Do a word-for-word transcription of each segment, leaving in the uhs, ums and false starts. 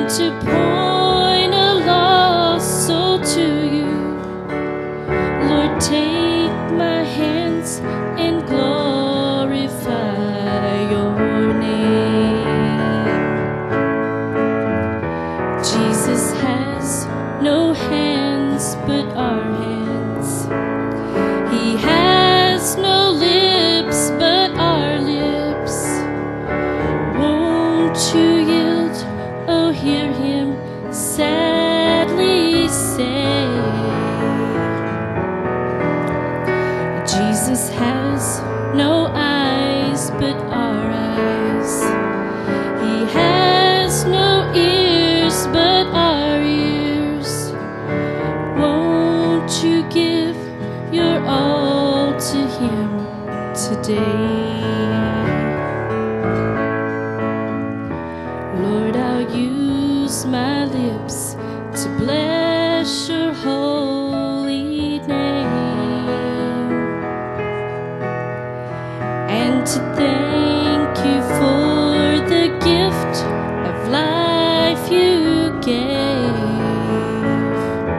to point a lost soul to you. Lord, take my hands and glorify your name. Jesus has no hands but our hands. He has no lips but our lips. Won't you yield? Oh, hear him sadly say. Jesus has no eyes but our eyes. He has no ears but our ears. Won't you give your all to him today? Lord, I'll use my lips to bless your holy name and to thank you for the gift of life you gave,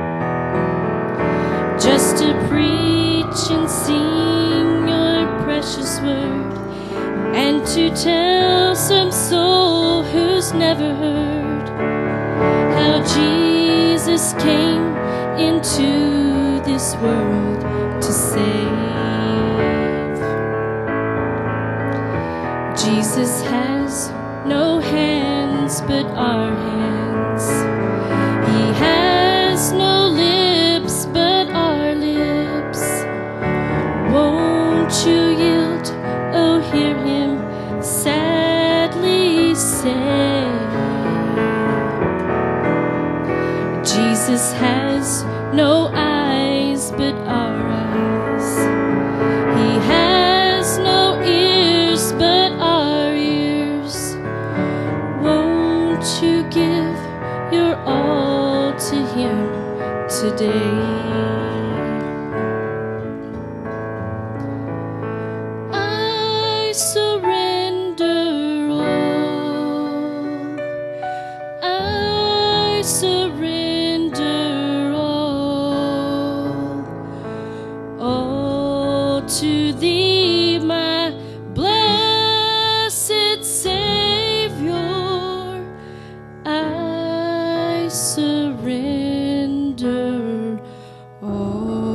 just to preach and sing your precious word, and to tell some soul who's never heard how Jesus came into this world to save. Jesus has no hands but our hands. He has no lips but our lips. Won't you yield? Oh, hear him sadly say. Jesus has no eyes but our eyes. He has no ears but our ears. Won't you give your all to him today? I surrender all. I surrender all. All to thee, my blessed Savior. I surrender all.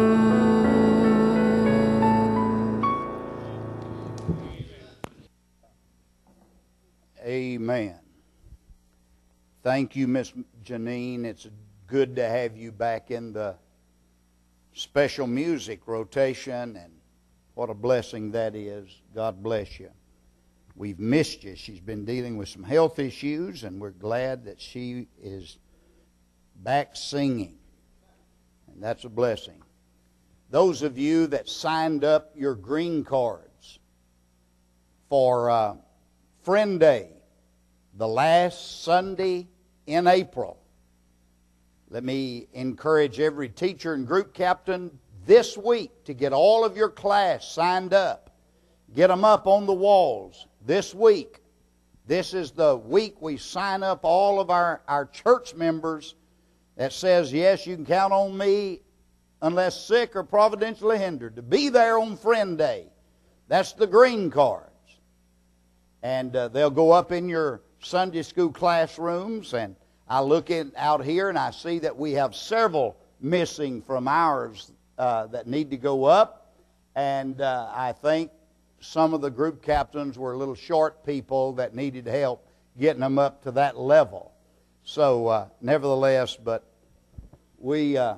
Amen. Thank you, Miss Janine. It's good to have you back in the special music rotation, and what a blessing that is. God bless you. We've missed you. She's been dealing with some health issues, and we're glad that she is back singing, and that's a blessing. Those of you that signed up your green cards for uh, Friend Day, the last Sunday in April, let me encourage every teacher and group captain this week to get all of your class signed up. Get them up on the walls this week. This is the week we sign up all of our, our church members that says, yes, you can count on me unless sick or providentially hindered to be there on Friend Day. That's the green cards. And uh, they'll go up in your Sunday school classrooms, and I look in, out here and I see that we have several missing from ours uh, that need to go up, and uh, I think some of the group captains were little short people that needed help getting them up to that level. So uh, nevertheless, but we, uh,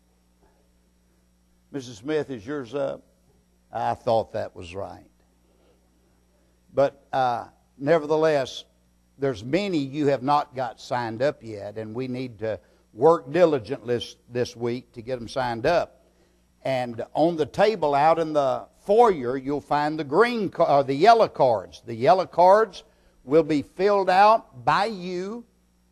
Missus Smith, is yours up? I thought that was right. But uh, nevertheless, there's many you have not got signed up yet, and we need to work diligently this, this week to get them signed up. And on the table out in the foyer, you'll find the green or the yellow cards. The yellow cards will be filled out by you,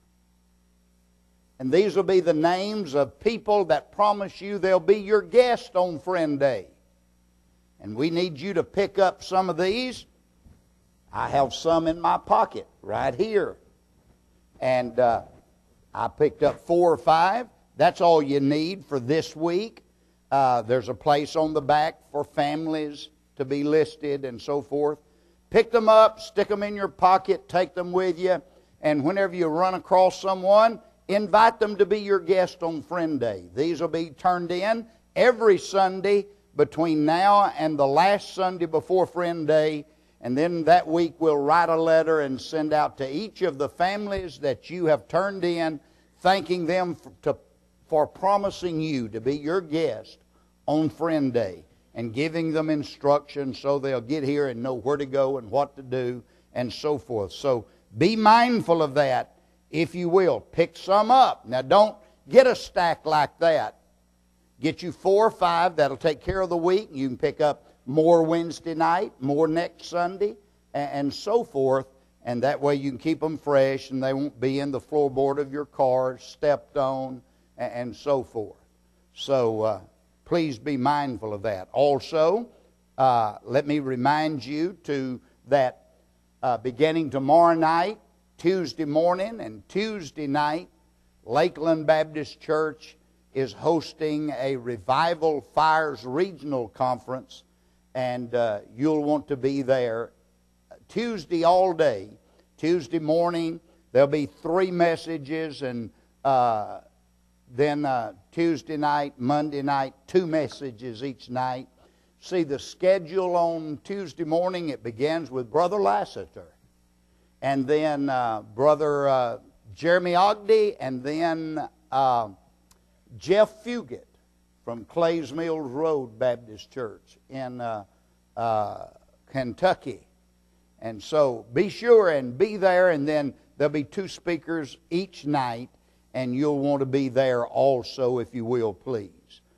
and these will be the names of people that promise you they'll be your guest on Friend Day. And we need you to pick up some of these. I have some in my pocket right here. And uh, I picked up four or five. That's all you need for this week. Uh, there's a place on the back for families to be listed and so forth. Pick them up, stick them in your pocket, take them with you, and whenever you run across someone, invite them to be your guest on Friend Day. These will be turned in every Sunday between now and the last Sunday before Friend Day, and then that week we'll write a letter and send out to each of the families that you have turned in, thanking them for, to, for promising you to be your guest on Friend Day, and giving them instructions so they'll get here and know where to go and what to do and so forth. So be mindful of that, if you will. Pick some up. Now don't get a stack like that. Get you four or five. That'll take care of the week. You can pick up more Wednesday night, more next Sunday, and, and so forth. And that way you can keep them fresh and they won't be in the floorboard of your car, stepped on, and, and so forth. So uh, please be mindful of that. Also, uh, let me remind you to that uh, beginning tomorrow night, Tuesday morning and Tuesday night, Lakeland Baptist Church is hosting a Revival Fires Regional Conference, and uh, you'll want to be there Tuesday all day. Tuesday morning, there'll be three messages, and uh, then uh, Tuesday night, Monday night, two messages each night. See the schedule on Tuesday morning. It begins with Brother Lassiter, and then uh, Brother uh, Jeremy Ogden, and then uh, Jeff Fugit from Clays Mills Road Baptist Church in uh, uh, Kentucky. And so be sure and be there, and then there'll be two speakers each night, and you'll want to be there also, if you will, please.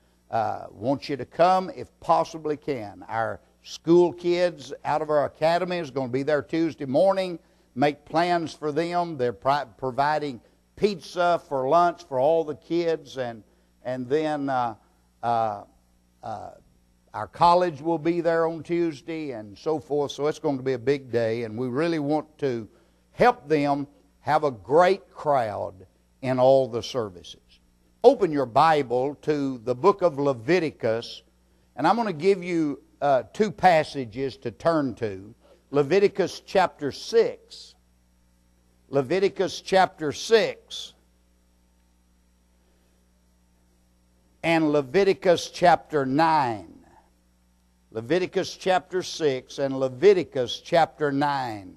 Uh, want you to come if possibly can. Our school kids out of our academy is going to be there Tuesday morning. Make plans for them. They're pri- providing pizza for lunch for all the kids, and and then uh, uh, uh, our college will be there on Tuesday and so forth. So it's going to be a big day, and we really want to help them have a great crowd in all the services. Open your Bible to the book of Leviticus, and I'm going to give you uh, two passages to turn to. Leviticus chapter six. Leviticus chapter six. And Leviticus chapter nine. Leviticus chapter six and Leviticus chapter nine.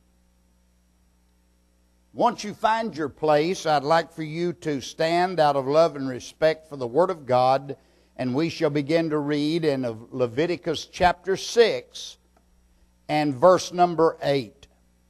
Once you find your place, I'd like for you to stand out of love and respect for the Word of God, and we shall begin to read in Leviticus chapter six and verse number eight.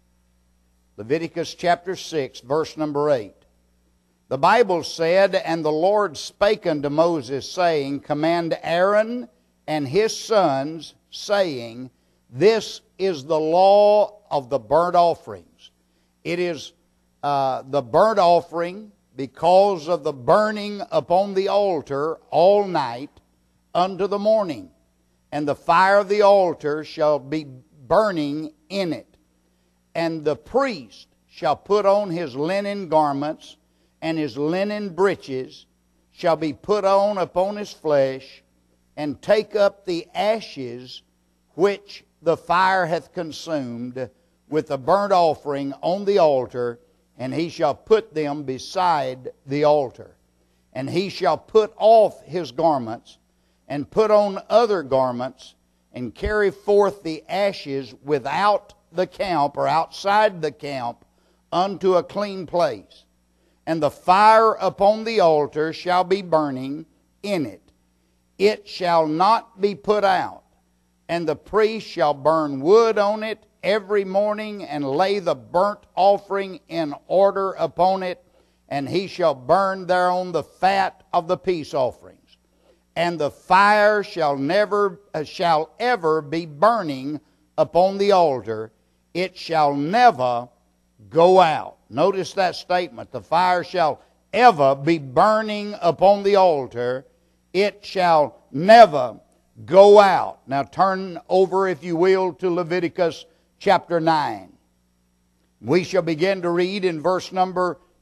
Leviticus chapter six, verse number eight. The Bible said, "And the Lord spake unto Moses, saying, Command Aaron and his sons, saying, This is the law of the burnt offerings. It is uh, the burnt offering because of the burning upon the altar all night unto the morning. And the fire of the altar shall be burning in it. And the priest shall put on his linen garments, and his linen breeches shall be put on upon his flesh, and take up the ashes which the fire hath consumed with the burnt offering on the altar, and he shall put them beside the altar. And he shall put off his garments, and put on other garments, and carry forth the ashes without the camp, or outside the camp, unto a clean place. And the fire upon the altar shall be burning in it. It shall not be put out. And the priest shall burn wood on it every morning, and lay the burnt offering in order upon it. And he shall burn thereon the fat of the peace offerings. And the fire shall never, uh, shall ever be burning upon the altar. It shall never go out. Notice that statement. The fire shall ever be burning upon the altar. It shall never go out. Now turn over, if you will, to Leviticus chapter nine. We shall begin to read in verse number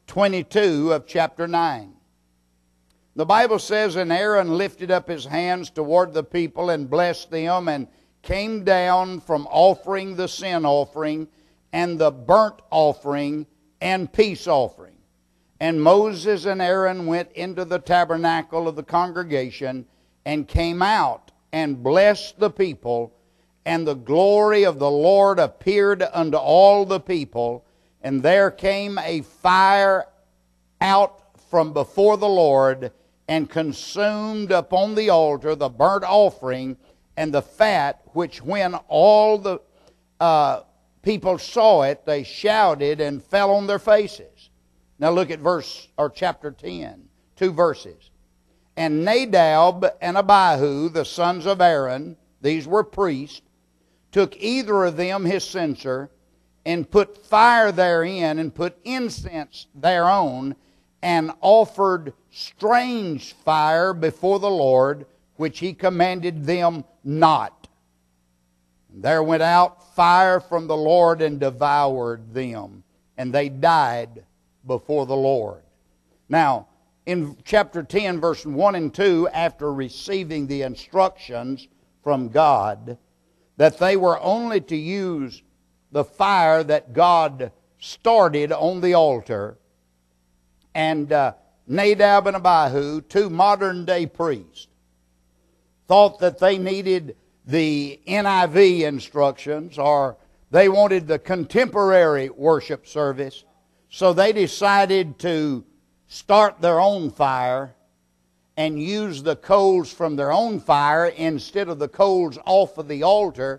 twenty-two of chapter nine. The Bible says, "And Aaron lifted up his hands toward the people and blessed them, and came down from offering the sin offering and the burnt offering and peace offering. And Moses and Aaron went into the tabernacle of the congregation and came out and blessed the people. And the glory of the Lord appeared unto all the people. And there came a fire out from before the Lord, and consumed upon the altar the burnt offering and the fat, which when all the uh, people saw it, they shouted and fell on their faces." Now look at verse or chapter ten, two verses. "And Nadab and Abihu, the sons of Aaron," these were priests, "took either of them his censer, and put fire therein, and put incense thereon, and offered strange fire before the Lord, which he commanded them not. And there went out fire from the Lord and devoured them, and they died before the Lord." Now, in chapter ten, verse one and two, after receiving the instructions from God that they were only to use the fire that God started on the altar, and uh, Nadab and Abihu, two modern-day priests, thought that they needed the N I V instructions, or they wanted the contemporary worship service, so they decided to start their own fire and use the coals from their own fire instead of the coals off of the altar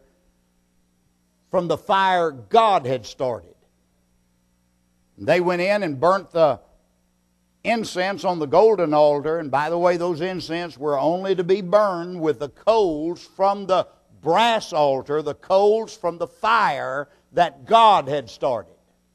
from the fire God had started. They went in and burnt the incense on the golden altar, and by the way, those incense were only to be burned with the coals from the brass altar, the coals from the fire that God had started.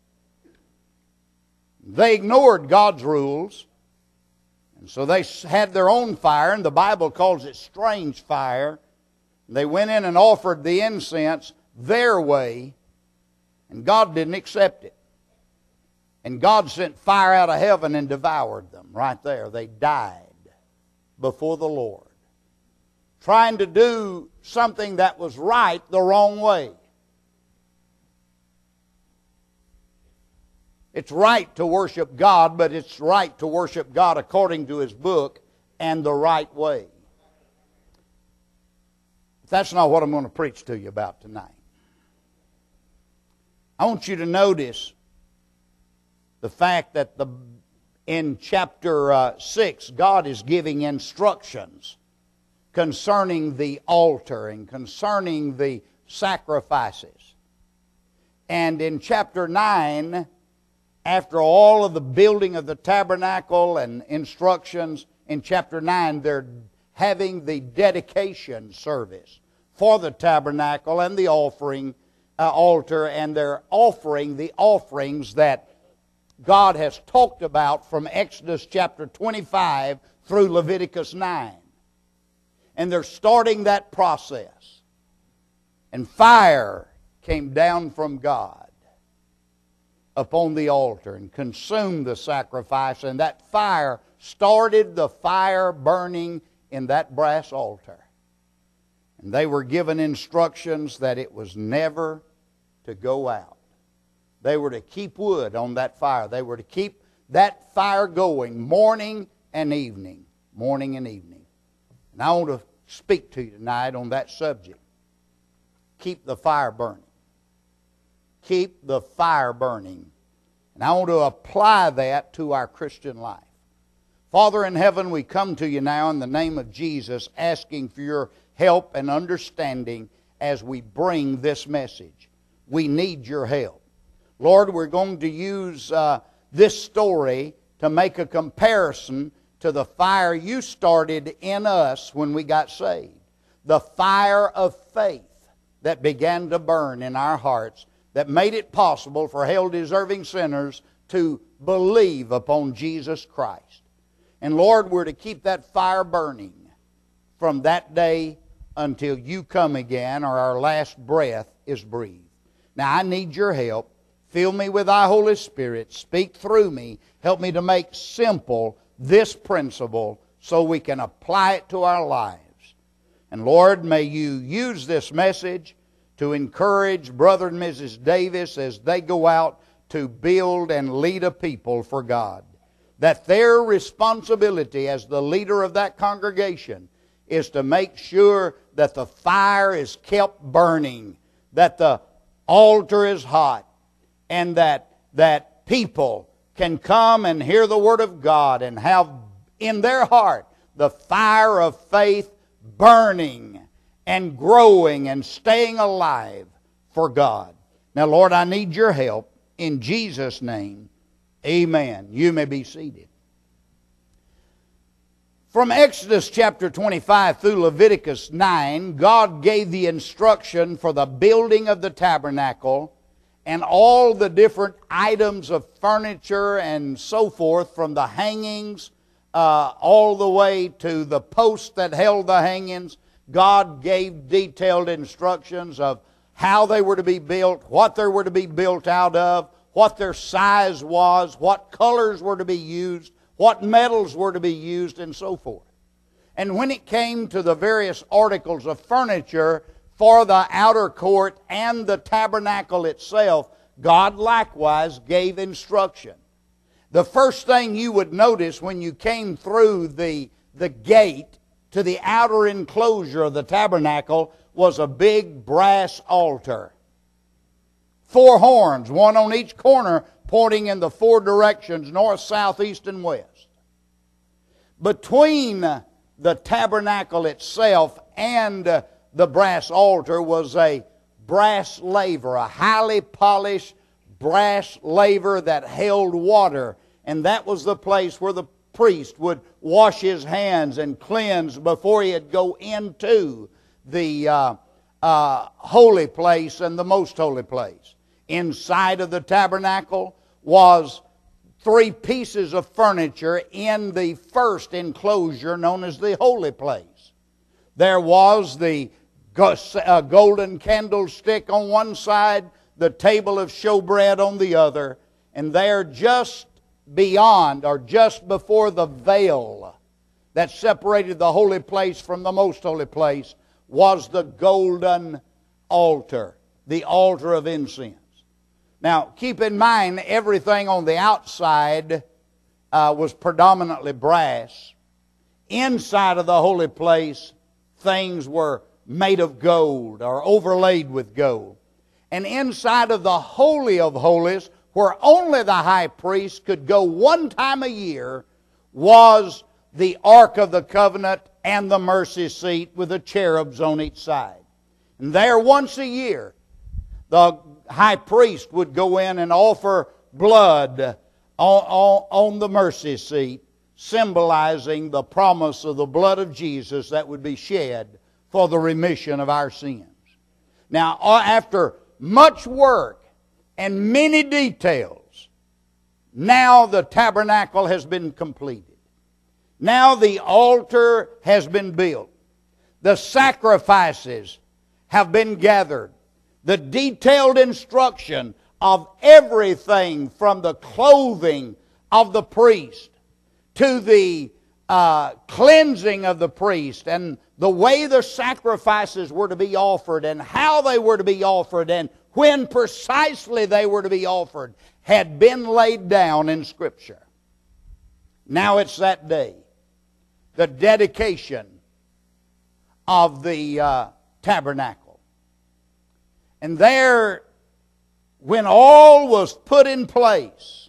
They ignored God's rules, and so they had their own fire, and the Bible calls it strange fire. They went in and offered the incense their way, and God didn't accept it. And God sent fire out of heaven and devoured them right there. They died before the Lord, trying to do something that was right the wrong way. It's right to worship God, but it's right to worship God according to His book and the right way. That's not what I'm going to preach to you about tonight. I want you to notice the fact that the, in chapter uh, six, God is giving instructions concerning the altar and concerning the sacrifices. And in chapter nine, after all of the building of the tabernacle and instructions, in chapter nine, they're having the dedication service for the tabernacle and the offering uh, altar, and they're offering the offerings that God has talked about from Exodus chapter twenty-five through Leviticus nine. And they're starting that process. And fire came down from God upon the altar and consumed the sacrifice, and that fire started the fire burning in that brass altar. And they were given instructions that it was never to go out. They were to keep wood on that fire. They were to keep that fire going morning and evening. Morning and evening. And I want to speak to you tonight on that subject. Keep the fire burning. Keep the fire burning. And I want to apply that to our Christian life. Father in heaven, we come to you now in the name of Jesus, asking for your help and understanding as we bring this message. We need your help. Lord, we're going to use uh, this story to make a comparison to the fire you started in us when we got saved. The fire of faith that began to burn in our hearts, that made it possible for hell-deserving sinners to believe upon Jesus Christ. And Lord, we're to keep that fire burning from that day until you come again or our last breath is breathed. Now, I need your help. Fill me with thy Holy Spirit. Speak through me. Help me to make simple this principle so we can apply it to our lives. And Lord, may you use this message to encourage Brother and Missus Davis as they go out to build and lead a people for God. That their responsibility as the leader of that congregation is to make sure that the fire is kept burning, that the altar is hot, and that, that people can come and hear the Word of God and have in their heart the fire of faith burning and growing and staying alive for God. Now, Lord, I need your help. In Jesus' name, amen. You may be seated. From Exodus chapter twenty-five through Leviticus nine, God gave the instruction for the building of the tabernacle and all the different items of furniture and so forth, from the hangings uh, all the way to the posts that held the hangings. God gave detailed instructions of how they were to be built, what they were to be built out of, what their size was, what colors were to be used, what metals were to be used, and so forth. And when it came to the various articles of furniture for the outer court and the tabernacle itself, God likewise gave instruction. The first thing you would notice when you came through the, the gate to the outer enclosure of the tabernacle was a big brass altar. Four horns, one on each corner, pointing in the four directions, north, south, east, and west. Between the tabernacle itself and the brass altar was a brass laver, a highly polished brass laver that held water. And that was the place where the priest would wash his hands and cleanse before he'd go into the uh, uh, holy place and the most holy place. Inside of the tabernacle was three pieces of furniture in the first enclosure known as the holy place. There was the golden candlestick on one side, the table of showbread on the other, and there just beyond, or just before the veil that separated the holy place from the most holy place, was the golden altar, the altar of incense. Now, keep in mind, everything on the outside uh, was predominantly brass. Inside of the holy place, things were made of gold or overlaid with gold. And inside of the Holy of Holies, where only the high priest could go one time a year, was the Ark of the Covenant and the mercy seat with the cherubs on each side. And there once a year, the high priest would go in and offer blood on, on, on the mercy seat, symbolizing the promise of the blood of Jesus that would be shed for the remission of our sins. Now, after much work and many details, now the tabernacle has been completed. Now the altar has been built. The sacrifices have been gathered. The detailed instruction of everything from the clothing of the priest to the uh, cleansing of the priest and the way the sacrifices were to be offered and how they were to be offered and when precisely they were to be offered had been laid down in Scripture. Now it's that day, the dedication of the uh, tabernacle. And there, when all was put in place,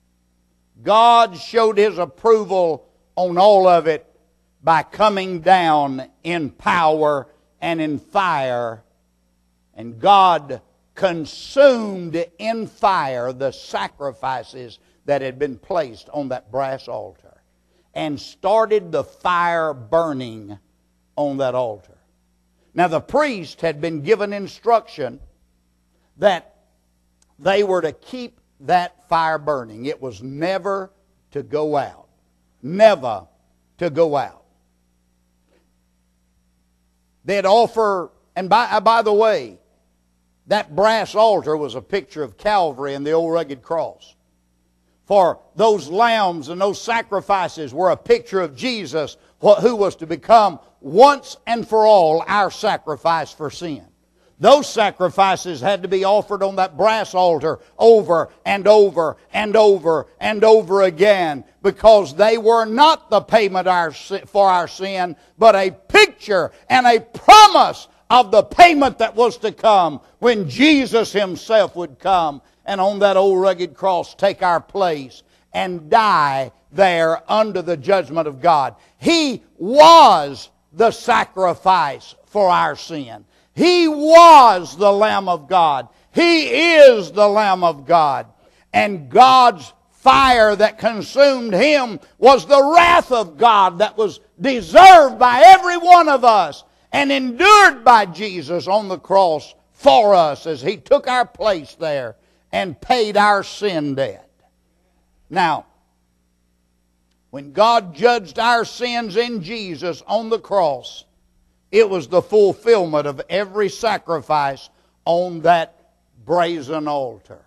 God showed His approval on all of it by coming down in power and in fire. And God consumed in fire the sacrifices that had been placed on that brass altar and started the fire burning on that altar. Now the priest had been given instruction that they were to keep that fire burning. It was never to go out. Never to go out. They'd offer, and by, by the way, That brass altar was a picture of Calvary and the old rugged cross. For those lambs and those sacrifices were a picture of Jesus, who was to become once and for all our sacrifice for sin. Those sacrifices had to be offered on that brass altar over and over and over and over again, because they were not the payment for our sin, but a picture and a promise of the payment that was to come when Jesus Himself would come and on that old rugged cross take our place and die there under the judgment of God. He was the sacrifice for our sin. He was the Lamb of God. He is the Lamb of God. And God's fire that consumed Him was the wrath of God that was deserved by every one of us and endured by Jesus on the cross for us as He took our place there and paid our sin debt. Now, when God judged our sins in Jesus on the cross, it was the fulfillment of every sacrifice on that brazen altar.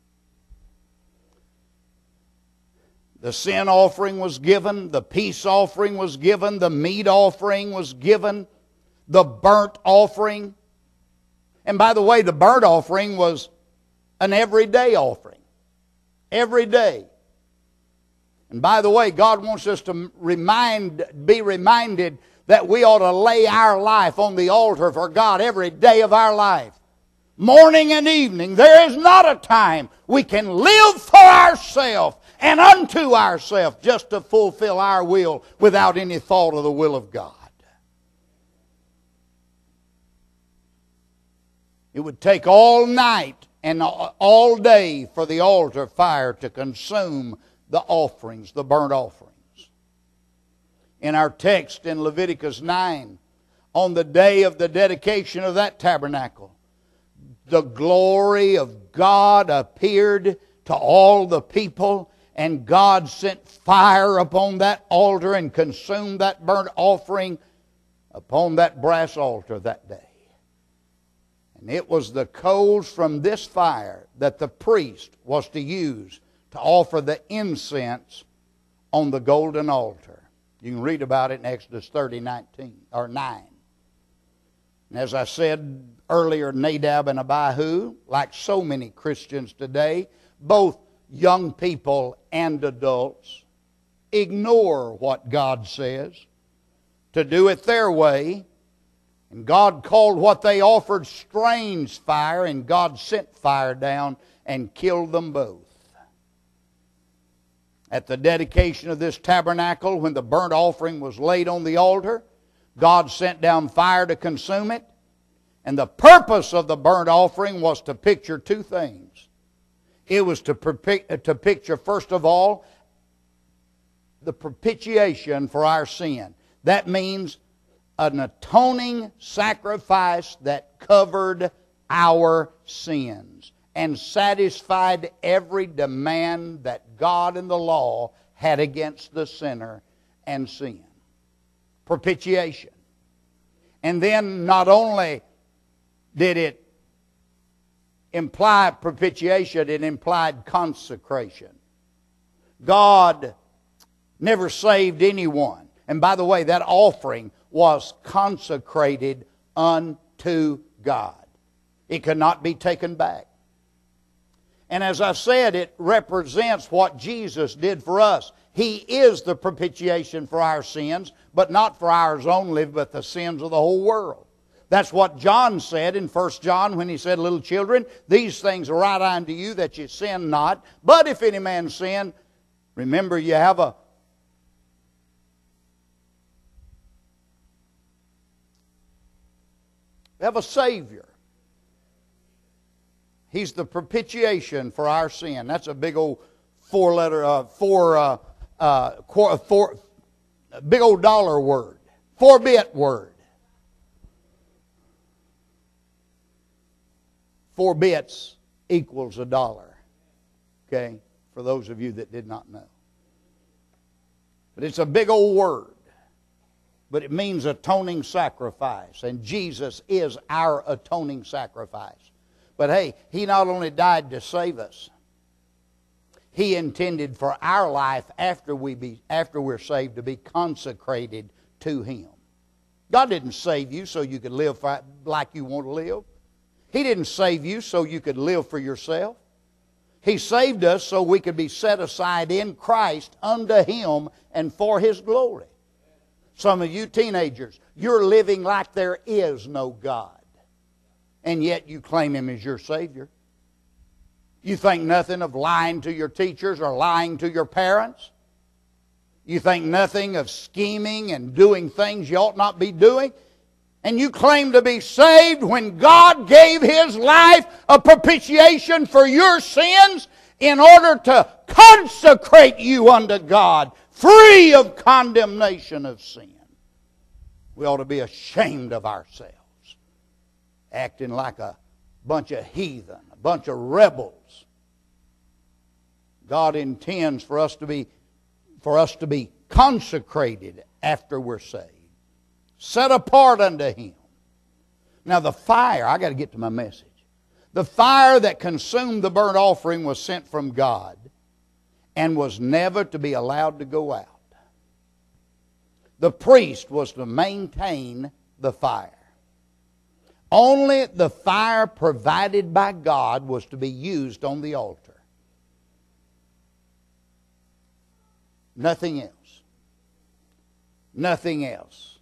The sin offering was given, the peace offering was given, the meat offering was given, the burnt offering. And by the way, the burnt offering was an everyday offering. Every day. And by the way, God wants us to remind, be reminded that we ought to lay our life on the altar for God every day of our life. Morning and evening. There is not a time we can live for ourselves and unto ourselves just to fulfill our will without any thought of the will of God. It would take all night and all day for the altar fire to consume the offerings, the burnt offerings. In our text in Leviticus nine, on the day of the dedication of that tabernacle, the glory of God appeared to all the people, and God sent fire upon that altar and consumed that burnt offering upon that brass altar that day. And it was the coals from this fire that the priest was to use to offer the incense on the golden altar. You can read about it in Exodus thirty, nineteen, or nine. And as I said earlier, Nadab and Abihu, like so many Christians today, both young people and adults, ignore what God says to do it their way. And God called what they offered strange fire, and God sent fire down and killed them both. At the dedication of this tabernacle, when the burnt offering was laid on the altar, God sent down fire to consume it. And the purpose of the burnt offering was to picture two things. It was to, to picture, first of all, the propitiation for our sin. That means an atoning sacrifice that covered our sins and satisfied every demand that God and the law had against the sinner and sin. Propitiation. And then not only did it imply propitiation, it implied consecration. God never saved anyone. And by the way, that offering was consecrated unto God. It could not be taken back. And as I said, it represents what Jesus did for us. He is the propitiation for our sins, but not for ours only, but the sins of the whole world. That's what John said in First John when he said, "Little children, these things write I unto you that you sin not. But if any man sin, remember you have a we have a Savior. He's the propitiation for our sin." That's a big old four-letter, uh, four, uh, uh, four, big old dollar word, four-bit word. Four bits equals a dollar. Okay, for those of you that did not know. But it's a big old word. But it means atoning sacrifice. And Jesus is our atoning sacrifice. But hey, He not only died to save us, He intended for our life after, we be, after we're saved to be consecrated to Him. God didn't save you so you could live like you want to live. He didn't save you so you could live for yourself. He saved us so we could be set aside in Christ unto Him and for His glory. Some of you teenagers, you're living like there is no God, and yet you claim Him as your Savior. You think nothing of lying to your teachers or lying to your parents. You think nothing of scheming and doing things you ought not be doing. And you claim to be saved when God gave His life a propitiation for your sins in order to consecrate you unto God, free of condemnation of sin. We ought to be ashamed of ourselves, acting like a bunch of heathen, a bunch of rebels. God intends for us to be for us to be consecrated after we're saved, set apart unto Him. Now the fire, I got to get to my message. The fire that consumed the burnt offering was sent from God and was never to be allowed to go out. The priest was to maintain the fire. Only the fire provided by God was to be used on the altar. Nothing else. Nothing else.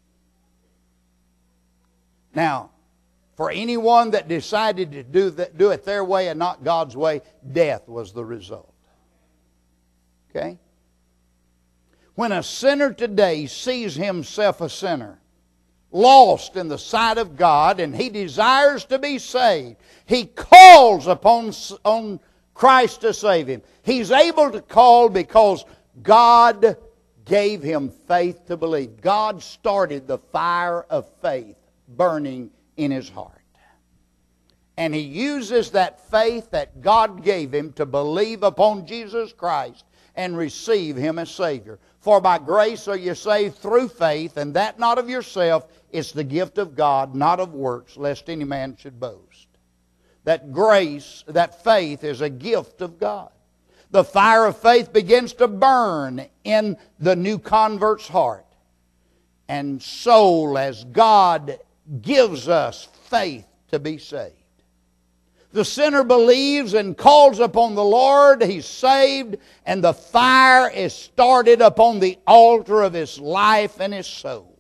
Now, for anyone that decided to do, that, do it their way and not God's way, death was the result. Okay? When a sinner today sees himself a sinner, lost in the sight of God, and he desires to be saved, he calls upon on Christ to save him. He's able to call because God gave him faith to believe. God started the fire of faith burning in his heart. And he uses that faith that God gave him to believe upon Jesus Christ and receive Him as Savior. For by grace are you saved through faith, and that not of yourself, it's the gift of God, not of works, lest any man should boast. That grace, that faith is a gift of God. The fire of faith begins to burn in the new convert's heart and soul as God gives us faith to be saved. The sinner believes and calls upon the Lord. He's saved, and the fire is started upon the altar of his life and his soul.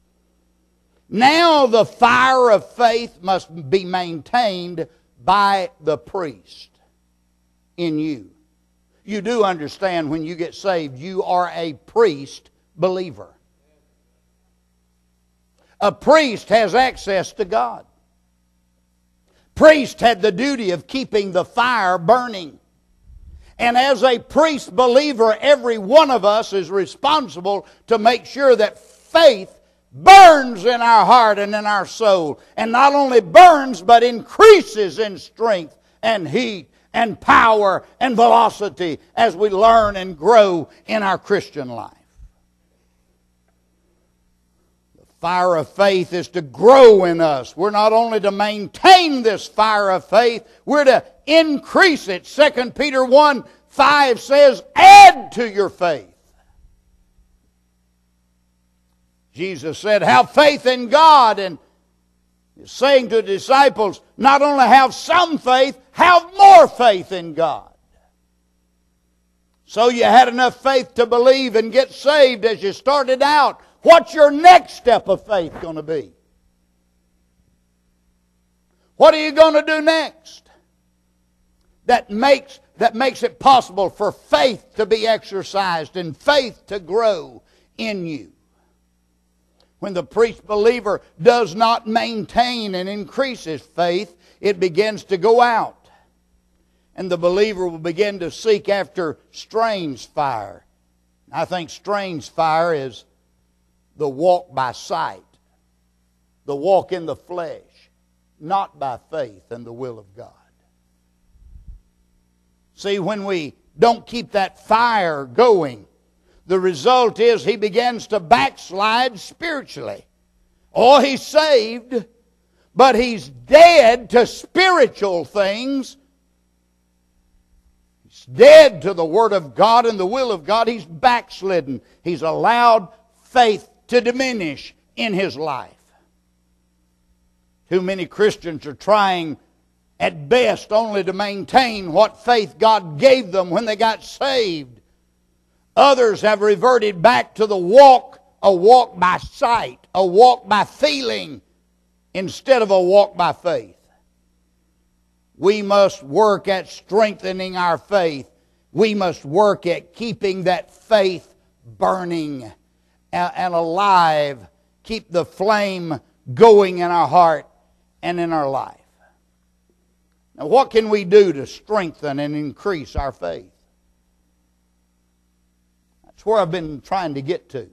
Now the fire of faith must be maintained by the priest in you. You do understand when you get saved, you are a priest believer. A priest has access to God. Priest had the duty of keeping the fire burning. And as a priest believer, every one of us is responsible to make sure that faith burns in our heart and in our soul. And not only burns, but increases in strength and heat and power and velocity as we learn and grow in our Christian life. Fire of faith is to grow in us. We're not only to maintain this fire of faith, we're to increase it. Second Peter one five says, add to your faith. Jesus said, have faith in God, and He's saying to the disciples, not only have some faith, have more faith in God. So you had enough faith to believe and get saved as you started out. What's your next step of faith going to be? What are you going to do next that makes, that makes it possible for faith to be exercised and faith to grow in you? When the priest believer does not maintain and increase his faith, it begins to go out. And the believer will begin to seek after strange fire. I think strange fire is the walk by sight, the walk in the flesh, not by faith and the will of God. See, when we don't keep that fire going, the result is he begins to backslide spiritually. Oh, he's saved, but he's dead to spiritual things. He's dead to the Word of God and the will of God. He's backslidden. He's allowed faith to diminish in his life. Too many Christians are trying at best only to maintain what faith God gave them when they got saved. Others have reverted back to the walk, a walk by sight, a walk by feeling, instead of a walk by faith. We must work at strengthening our faith. We must work at keeping that faith burning and alive. Keep the flame going in our heart and in our life. Now, what can we do to strengthen and increase our faith? That's where I've been trying to get to.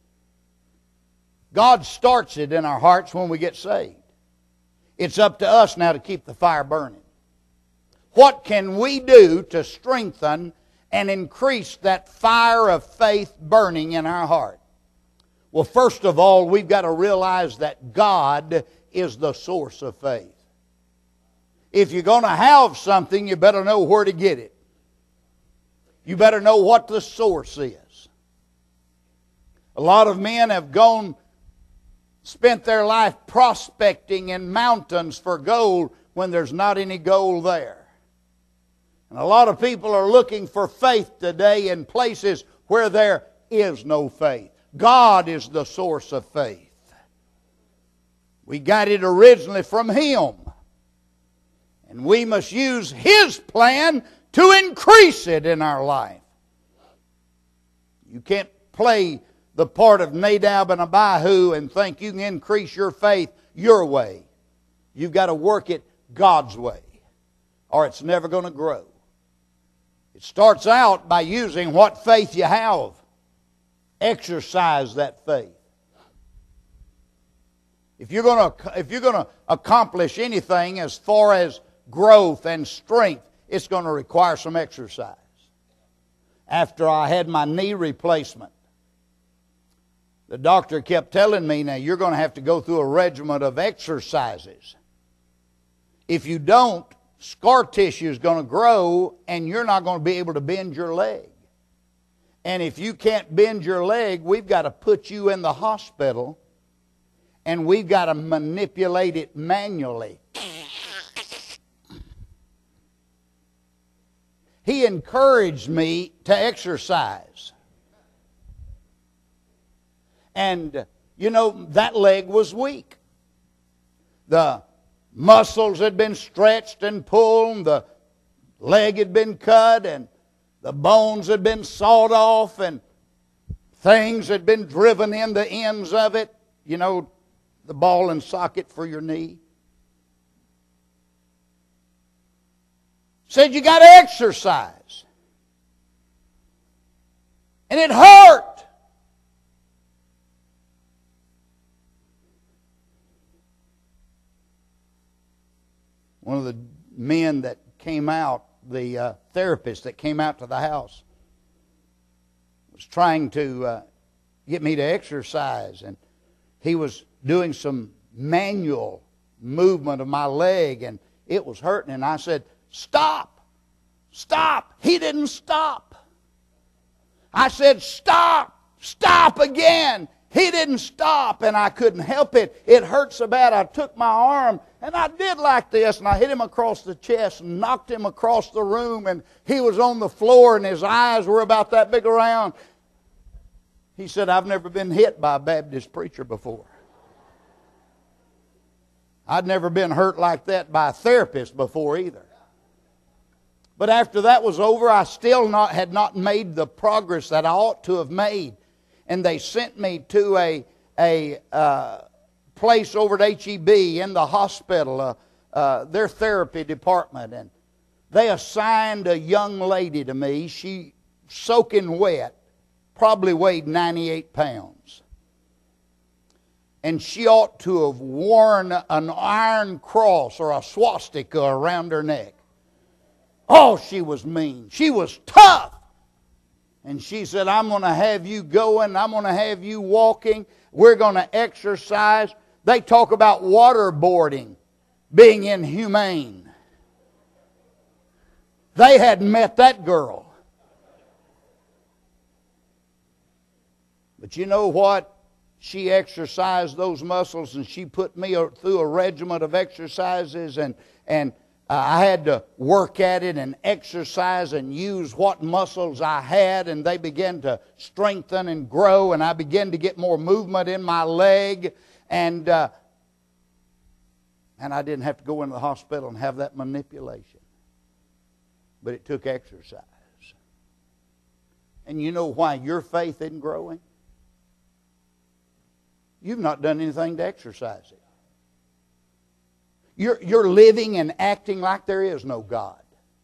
God starts it in our hearts when we get saved. It's up to us now to keep the fire burning. What can we do to strengthen and increase that fire of faith burning in our heart? Well, first of all, we've got to realize that God is the source of faith. If you're going to have something, you better know where to get it. You better know what the source is. A lot of men have gone, spent their life prospecting in mountains for gold when there's not any gold there. And a lot of people are looking for faith today in places where there is no faith. God is the source of faith. We got it originally from Him. And we must use His plan to increase it in our life. You can't play the part of Nadab and Abihu and think you can increase your faith your way. You've got to work it God's way, or it's never going to grow. It starts out by using what faith you have. Exercise that faith. If you're going to, if you're going to accomplish anything as far as growth and strength, it's going to require some exercise. After I had my knee replacement, the doctor kept telling me, now you're going to have to go through a regimen of exercises. If you don't, scar tissue is going to grow and you're not going to be able to bend your leg. And if you can't bend your leg, we've got to put you in the hospital and we've got to manipulate it manually. He encouraged me to exercise. And, you know, that leg was weak. The muscles had been stretched and pulled. The leg had been cut and the bones had been sawed off and things had been driven in the ends of it. You know, the ball and socket for your knee. Said you got to exercise. And it hurt. One of the men that came out, the uh, therapist that came out to the house, was trying to uh, get me to exercise. And he was doing some manual movement of my leg, and it was hurting. And I said, stop! Stop! He didn't stop. I said, stop! Stop again! He didn't stop, and I couldn't help it. It hurt so bad I took my arm, and I did like this, and I hit him across the chest and knocked him across the room, and he was on the floor, and his eyes were about that big around. He said, I've never been hit by a Baptist preacher before. I'd never been hurt like that by a therapist before either. But after that was over, I still not had not made the progress that I ought to have made. And they sent me to a, a uh, place over at H E B in the hospital, uh, uh, their therapy department. And they assigned a young lady to me. She, soaking wet, probably weighed ninety-eight pounds. And she ought to have worn an iron cross or a swastika around her neck. Oh, she was mean. She was tough. And she said, I'm going to have you going. I'm going to have you walking. We're going to exercise. They talk about waterboarding being inhumane. They hadn't met that girl. But you know what? She exercised those muscles, and she put me through a regimen of exercises, and, and uh, I had to work at it and exercise and use what muscles I had, and they began to strengthen and grow, and I began to get more movement in my leg, and, uh, and I didn't have to go into the hospital and have that manipulation. But it took exercise. And you know why your faith isn't growing? You've not done anything to exercise it. You're, you're living and acting like there is no God.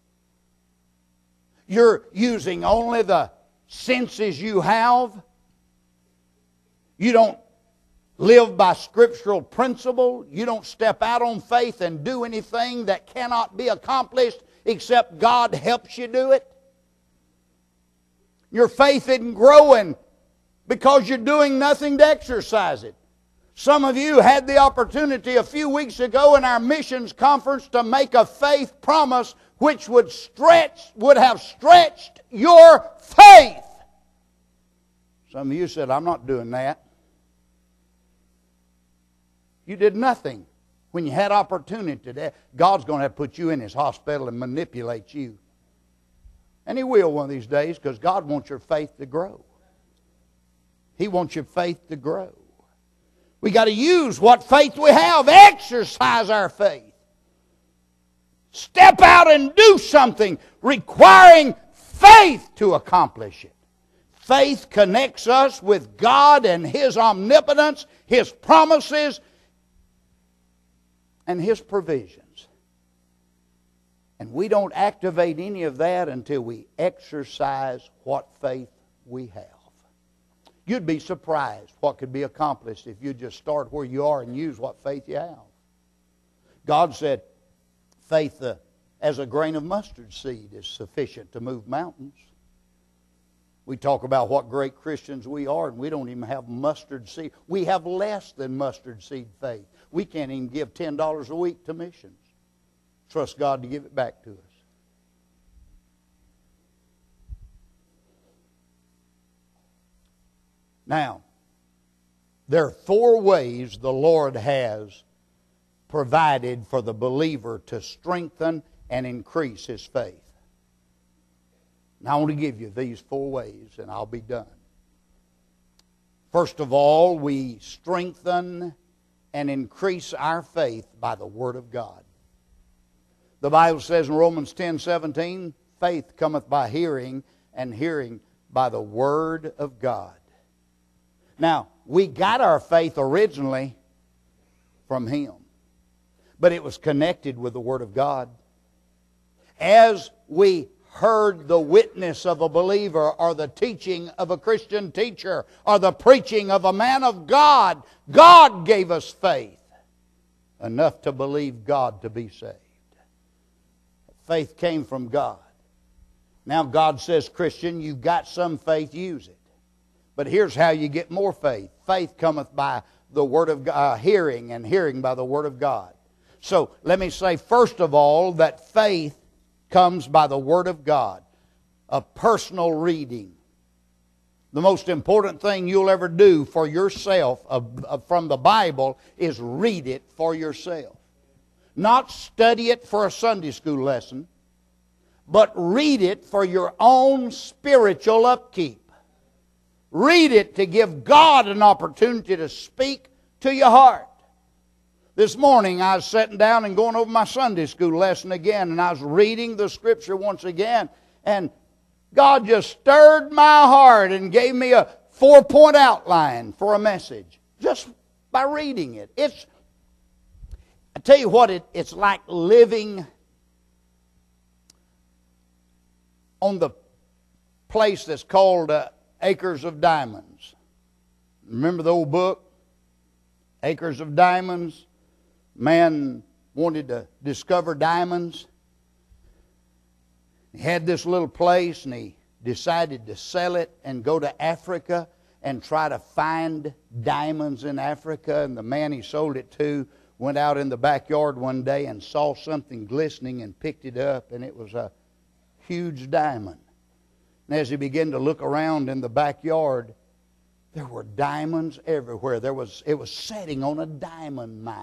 You're using only the senses you have. You don't live by scriptural principle. You don't step out on faith and do anything that cannot be accomplished except God helps you do it. Your faith isn't growing because you're doing nothing to exercise it. Some of you had the opportunity a few weeks ago in our missions conference to make a faith promise which would stretch, would have stretched your faith. Some of you said, I'm not doing that. You did nothing when you had opportunity. To, God's going to have to put you in His hospital and manipulate you. And He will one of these days, because God wants your faith to grow. He wants your faith to grow. We got to use what faith we have. Exercise our faith. Step out and do something requiring faith to accomplish it. Faith connects us with God and His omnipotence, His promises, and His provisions. And we don't activate any of that until we exercise what faith we have. You'd be surprised what could be accomplished if you just start where you are and use what faith you have. God said faith uh, as a grain of mustard seed is sufficient to move mountains. We talk about what great Christians we are, and we don't even have mustard seed. We have less than mustard seed faith. We can't even give ten dollars a week to missions. Trust God to give it back to us. Now, there are four ways the Lord has provided for the believer to strengthen and increase his faith. Now, I want to give you these four ways, and I'll be done. First of all, we strengthen and increase our faith by the Word of God. The Bible says in Romans ten seventeen, faith cometh by hearing, and hearing by the Word of God. Now, we got our faith originally from Him, but it was connected with the Word of God. As we heard the witness of a believer, or the teaching of a Christian teacher, or the preaching of a man of God, God gave us faith enough to believe God to be saved. Faith came from God. Now God says, Christian, you've got some faith, use it. But here's how you get more faith. Faith cometh by the Word of God, uh, hearing, and hearing by the Word of God. So let me say, first of all, that faith comes by the Word of God. A personal reading. The most important thing you'll ever do for yourself uh, uh, from the Bible is read it for yourself. Not study it for a Sunday school lesson, but read it for your own spiritual upkeep. Read it to give God an opportunity to speak to your heart. This morning I was sitting down and going over my Sunday school lesson again, and I was reading the Scripture once again, and God just stirred my heart and gave me a four-point outline for a message just by reading it. It's, I tell you what, it, it's like living on the place that's called uh, Acres of Diamonds. Remember the old book? Acres of Diamonds. Man wanted to discover diamonds. He had this little place, and he decided to sell it and go to Africa and try to find diamonds in Africa. And the man he sold it to went out in the backyard one day and saw something glistening and picked it up, and it was a huge diamond. And as he began to look around in the backyard, there were diamonds everywhere. There was, it was setting on a diamond mine.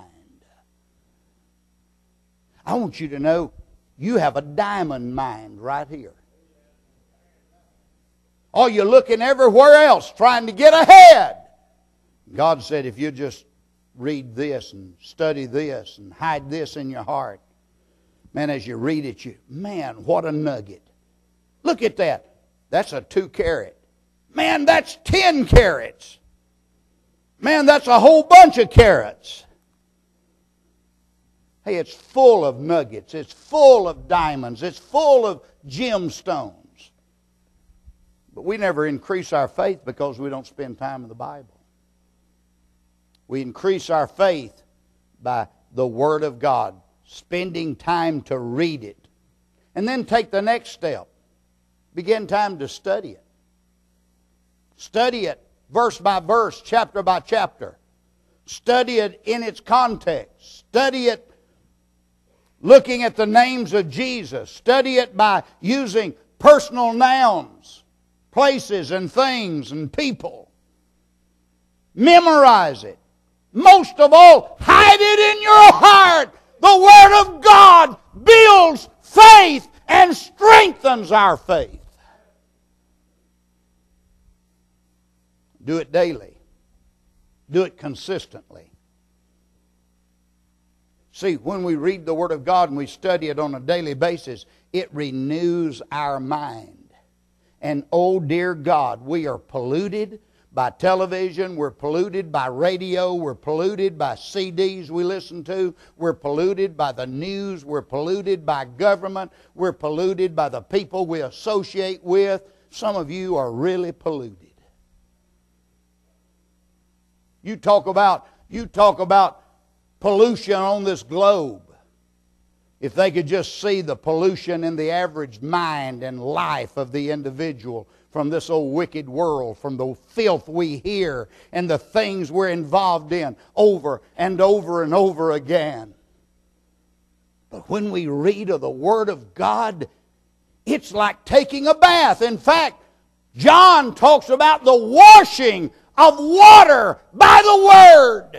I want you to know you have a diamond mine right here. Oh, you're looking everywhere else trying to get ahead. God said, if you just read this and study this and hide this in your heart, man, as you read it, you, man, what a nugget. Look at that. That's a two carat. Man, that's ten carats. Man, that's a whole bunch of carats. Hey, it's full of nuggets. It's full of diamonds. It's full of gemstones. But we never increase our faith because we don't spend time in the Bible. We increase our faith by the Word of God, spending time to read it. And then take the next step. Begin time to study it. Study it verse by verse, chapter by chapter. Study it in its context. Study it looking at the names of Jesus. Study it by using personal nouns, places and things and people. Memorize it. Most of all, hide it in your heart. The Word of God builds faith and strengthens our faith. Do it daily. Do it consistently. See, when we read the Word of God and we study it on a daily basis, it renews our mind. And oh dear God, we are polluted by television, we're polluted by radio, we're polluted by C Ds we listen to, we're polluted by the news, we're polluted by government, we're polluted by the people we associate with. Some of you are really polluted. You talk about, you talk about pollution on this globe. If they could just see the pollution in the average mind and life of the individual from this old wicked world, from the filth we hear and the things we're involved in over and over and over again. But when we read of the Word of God, it's like taking a bath. In fact, John talks about the washing of water by the Word.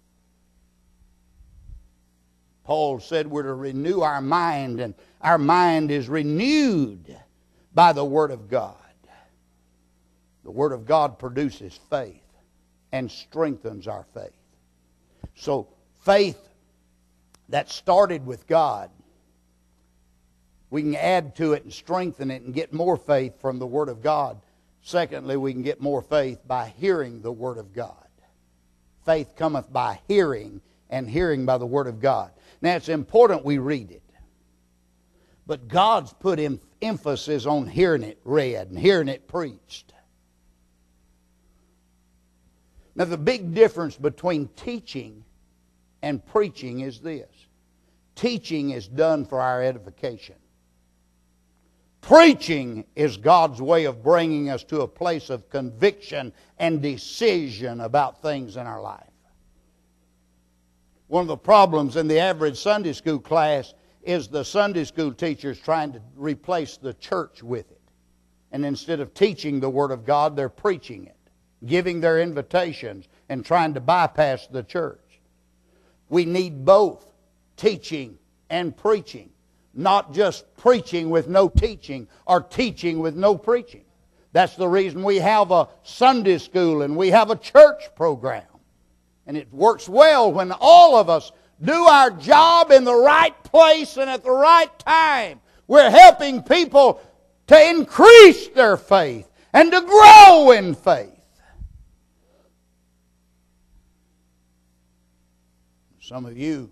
Paul said we're to renew our mind, and our mind is renewed by the Word of God. The Word of God produces faith and strengthens our faith. So faith that started with God, we can add to it and strengthen it and get more faith from the Word of God. Secondly, we can get more faith by hearing the Word of God. Faith cometh by hearing, and hearing by the Word of God. Now, it's important we read it. But God's put em- emphasis on hearing it read and hearing it preached. Now, the big difference between teaching and preaching is this. Teaching is done for our edification. Preaching is God's way of bringing us to a place of conviction and decision about things in our life. One of the problems in the average Sunday school class is the Sunday school teachers trying to replace the church with it. And instead of teaching the Word of God, they're preaching it, giving their invitations, and trying to bypass the church. We need both teaching and preaching. Not just preaching with no teaching or teaching with no preaching. That's the reason we have a Sunday school and we have a church program. And it works well when all of us do our job in the right place and at the right time. We're helping people to increase their faith and to grow in faith. Some of you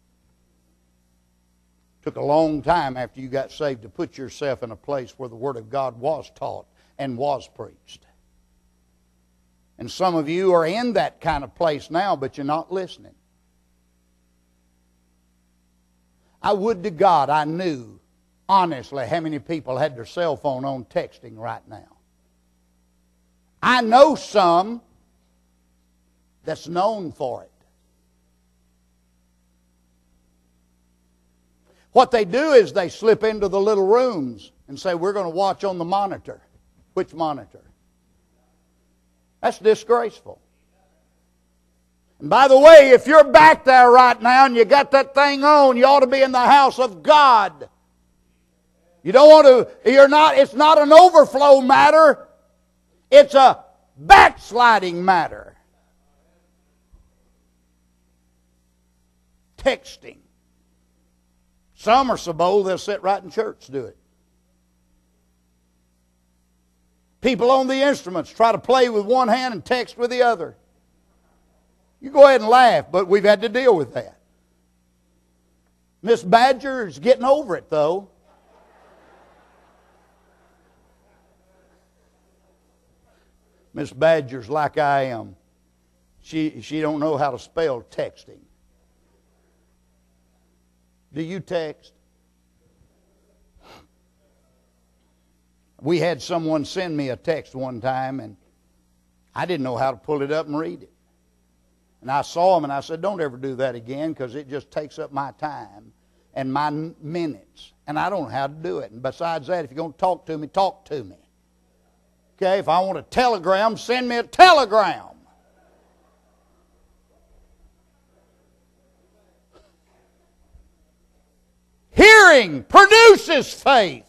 took a long time after you got saved to put yourself in a place where the Word of God was taught and was preached. And some of you are in that kind of place now, but you're not listening. I would to God I knew, honestly, how many people had their cell phone on texting right now. I know some that's known for it. What they do is they slip into the little rooms and say, we're going to watch on the monitor. Which monitor? That's disgraceful. And by the way, if you're back there right now and you got that thing on, you ought to be in the house of God. You don't want to, you're not, it's not an overflow matter. It's a backsliding matter. Texting. Some are so bold they'll sit right in church to do it. People on the instruments try to play with one hand and text with the other. You go ahead and laugh, but we've had to deal with that. Miss Badger is getting over it, though. Miss Badger's like I am. She, she don't know how to spell texting. Do you text? We had someone send me a text one time, and I didn't know how to pull it up and read it. And I saw him, and I said, don't ever do that again, because it just takes up my time and my minutes. And I don't know how to do it. And besides that, if you're going to talk to me, talk to me. Okay, if I want a telegram, send me a telegram. Hearing produces faith.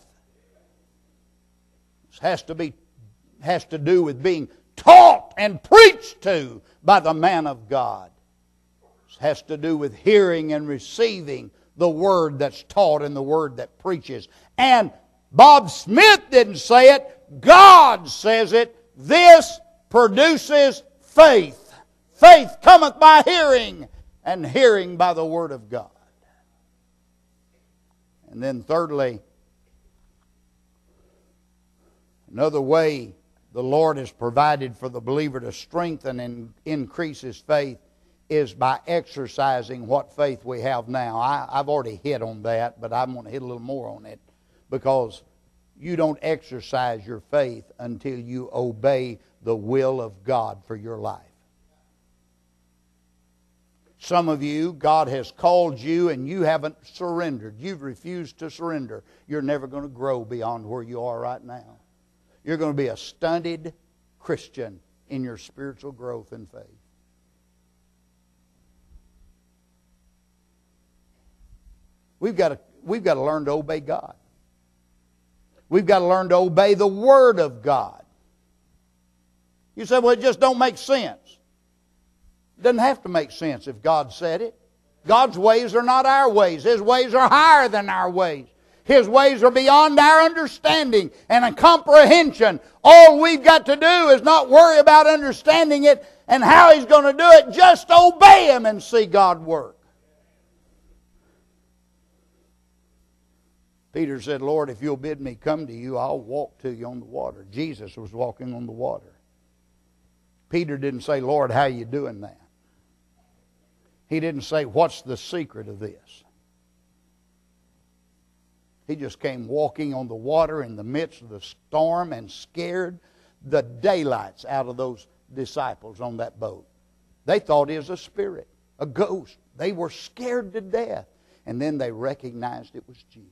This has to be, has to do with being taught and preached to by the man of God. This has to do with hearing and receiving the word that's taught and the word that preaches. And Bob Smith didn't say it. God says it. This produces faith. Faith cometh by hearing, and hearing by the word of God. And then thirdly, another way the Lord has provided for the believer to strengthen and increase his faith is by exercising what faith we have now. I, I've already hit on that, but I'm going to hit a little more on it, because you don't exercise your faith until you obey the will of God for your life. Some of you, God has called you and you haven't surrendered. You've refused to surrender. You're never going to grow beyond where you are right now. You're going to be a stunted Christian in your spiritual growth and faith. We've got to, we've got to learn to obey God. We've got to learn to obey the Word of God. You say, well, it just don't make sense. It doesn't have to make sense if God said it. God's ways are not our ways. His ways are higher than our ways. His ways are beyond our understanding and a comprehension. All we've got to do is not worry about understanding it and how He's going to do it. Just obey Him and see God work. Peter said, Lord, if you'll bid me come to you, I'll walk to you on the water. Jesus was walking on the water. Peter didn't say, Lord, how are you doing that? He didn't say, what's the secret of this? He just came walking on the water in the midst of the storm and scared the daylights out of those disciples on that boat. They thought he was a spirit, a ghost. They were scared to death. And then they recognized it was Jesus.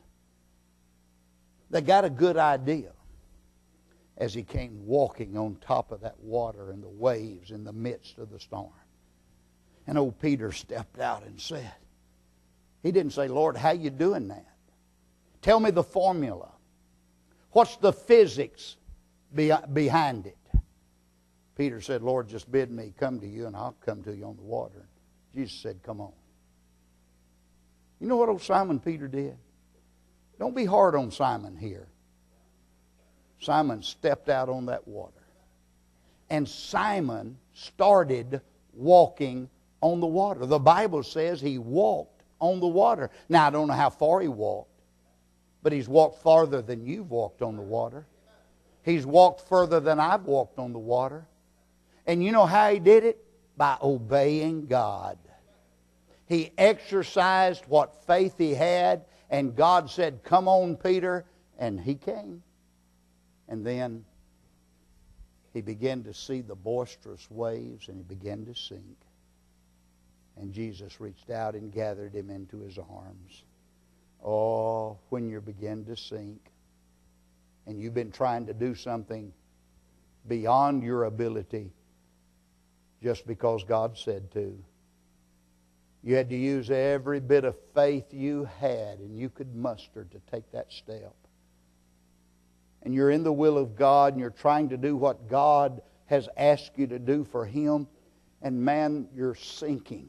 They got a good idea as he came walking on top of that water and the waves in the midst of the storm. And old Peter stepped out and said, he didn't say, Lord, how you doing that? Tell me the formula. What's the physics behind it? Peter said, Lord, just bid me come to you and I'll come to you on the water. Jesus said, come on. You know what old Simon Peter did? Don't be hard on Simon here. Simon stepped out on that water. And Simon started walking on the water. The Bible says he walked on the water. Now, I don't know how far he walked, but he's walked farther than you've walked on the water. He's walked further than I've walked on the water. And you know how he did it? By obeying God. He exercised what faith he had, and God said, come on, Peter, and he came. And then he began to see the boisterous waves, and he began to sink. And Jesus reached out and gathered him into his arms. Oh, when you begin to sink, and you've been trying to do something beyond your ability just because God said to. You had to use every bit of faith you had and you could muster to take that step. And you're in the will of God and you're trying to do what God has asked you to do for Him. And man, you're sinking.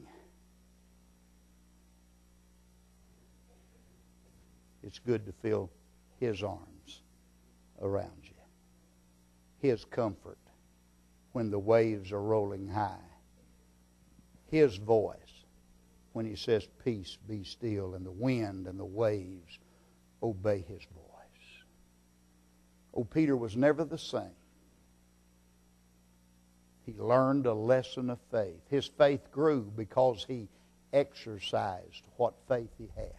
It's good to feel His arms around you. His comfort when the waves are rolling high. His voice when He says, peace, be still, and the wind and the waves obey His voice. Oh, Peter was never the same. He learned a lesson of faith. His faith grew because he exercised what faith he had.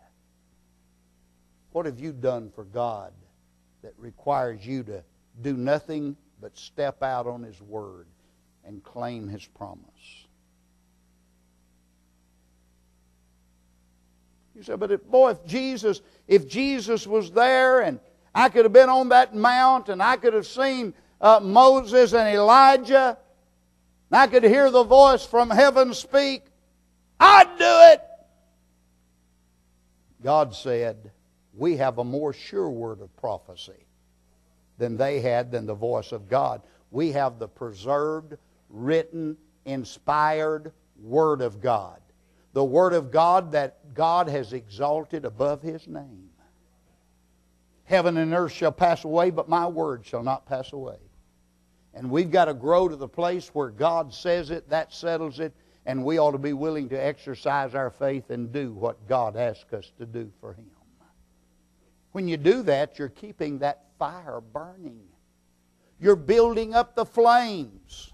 What have you done for God that requires you to do nothing but step out on His Word and claim His promise? You say, but if, boy, if Jesus, if Jesus was there and I could have been on that mount and I could have seen uh, Moses and Elijah and I could hear the voice from heaven speak, I'd do it. God said, we have a more sure word of prophecy than they had, than the voice of God. We have the preserved, written, inspired Word of God. The Word of God that God has exalted above His name. Heaven and earth shall pass away, but my word shall not pass away. And we've got to grow to the place where God says it, that settles it, and we ought to be willing to exercise our faith and do what God asks us to do for Him. When you do that, you're keeping that fire burning. You're building up the flames.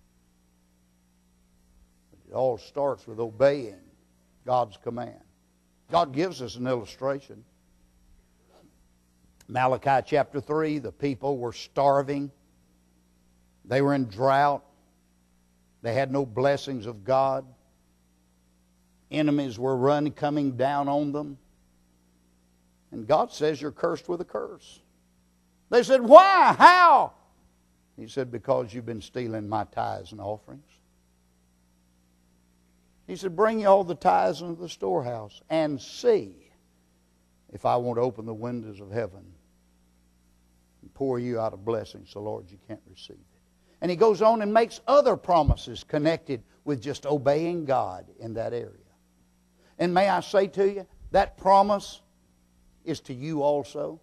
It all starts with obeying God's command. God gives us an illustration. Malachi chapter three, the people were starving. They were in drought. They had no blessings of God. Enemies were running, coming down on them. And God says, you're cursed with a curse. They said, why? How? He said, because you've been stealing my tithes and offerings. He said, bring you all the tithes into the storehouse and see if I won't open the windows of heaven and pour you out a blessing so, Lord, you can't receive it. And he goes on and makes other promises connected with just obeying God in that area. And may I say to you, that promise is to you also.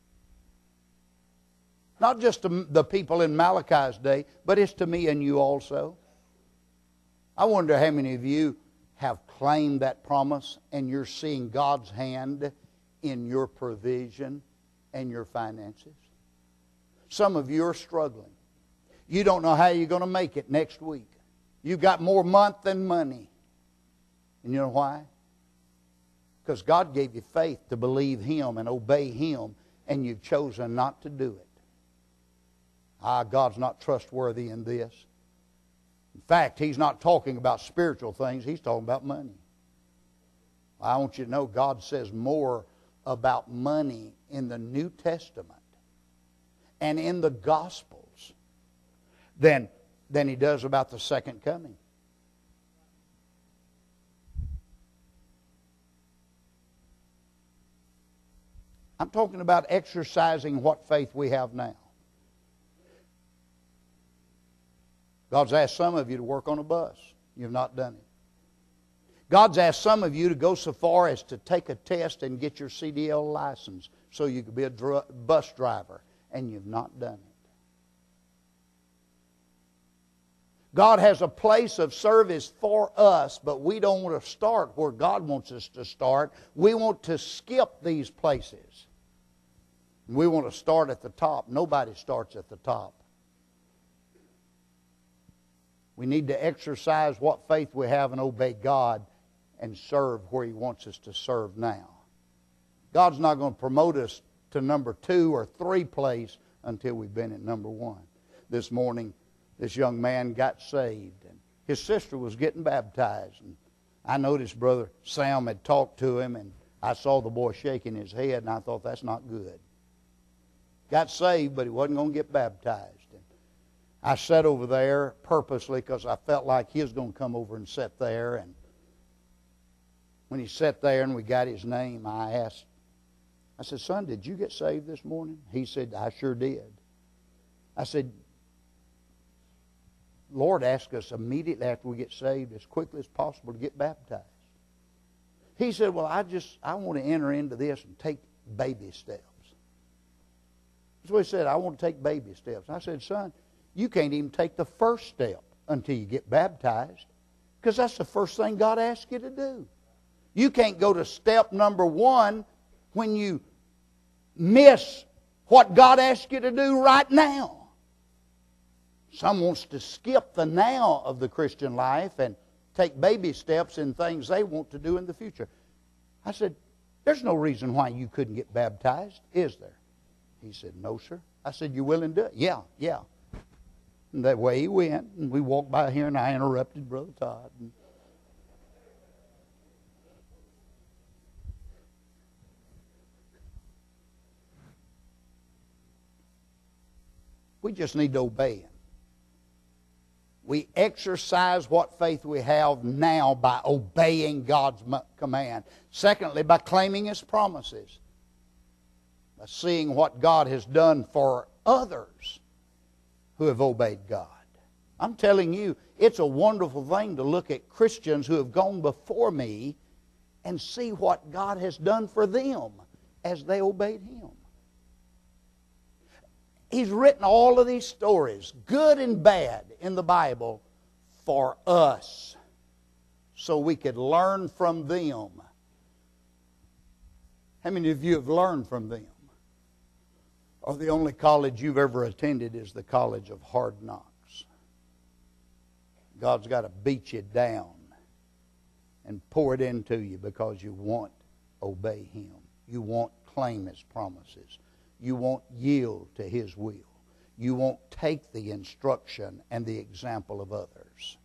Not just to the people in Malachi's day, but it's to me and you also. I wonder how many of you have claimed that promise and you're seeing God's hand in your provision and your finances. Some of you are struggling. You don't know how you're going to make it next week. You've got more month than money. And you know why? Because God gave you faith to believe Him and obey Him, and you've chosen not to do it. Ah, God's not trustworthy in this. In fact, He's not talking about spiritual things. He's talking about money. I want you to know God says more about money in the New Testament and in the Gospels than, than He does about the second coming. I'm talking about exercising what faith we have now. God's asked some of you to work on a bus. You've not done it. God's asked some of you to go so far as to take a test and get your C D L license so you could be a dr- bus driver, and you've not done it. God has a place of service for us, but we don't want to start where God wants us to start. We want to skip these places. We want to start at the top. Nobody starts at the top. We need to exercise what faith we have and obey God and serve where He wants us to serve now. God's not going to promote us to number two or three place until we've been at number one. this morning, this young man got saved. And his sister was getting baptized. And I noticed Brother Sam had talked to him, and I saw the boy shaking his head, and I thought, that's not good. Got saved, but he wasn't going to get baptized. And I sat over there purposely because I felt like he was going to come over and sit there. And when he sat there and we got his name, I asked, I said, son, did you get saved this morning? He said, I sure did. I said, Lord asked us immediately after we get saved as quickly as possible to get baptized. He said, well, I just, I want to enter into this and take baby steps. That's what he said, I want to take baby steps. I said, son, you can't even take the first step until you get baptized, because that's the first thing God asks you to do. You can't go to step number one when you miss what God asks you to do right now. Some wants to skip the now of the Christian life and take baby steps in things they want to do in the future. I said, there's no reason why you couldn't get baptized, is there? He said, no, sir. I said, you willing to do it? Yeah, yeah. And that way he went, and we walked by here, and I interrupted Brother Todd. And we just need to obey him. We exercise what faith we have now by obeying God's command. Secondly, by claiming his promises. By seeing what God has done for others who have obeyed God. I'm telling you, it's a wonderful thing to look at Christians who have gone before me and see what God has done for them as they obeyed him. He's written all of these stories, good and bad, in the Bible for us so we could learn from them. How many of you have learned from them? Or the only college you've ever attended is the college of hard knocks? God's got to beat you down and pour it into you because you won't obey him. You won't claim his promises. You won't yield to his will. You won't take the instruction and the example of others.